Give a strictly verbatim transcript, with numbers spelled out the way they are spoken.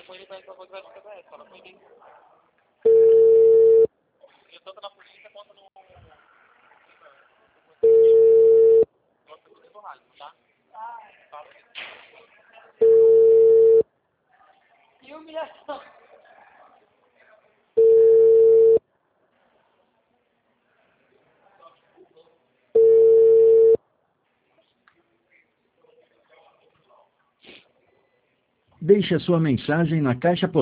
com ele, vai falar que vai ficar essa. Fala com ele. Eu tanto na polícia quanto no... Nossa, tudo no rádio, tá? Fala. Que humilhação. Deixe a sua mensagem na caixa postal.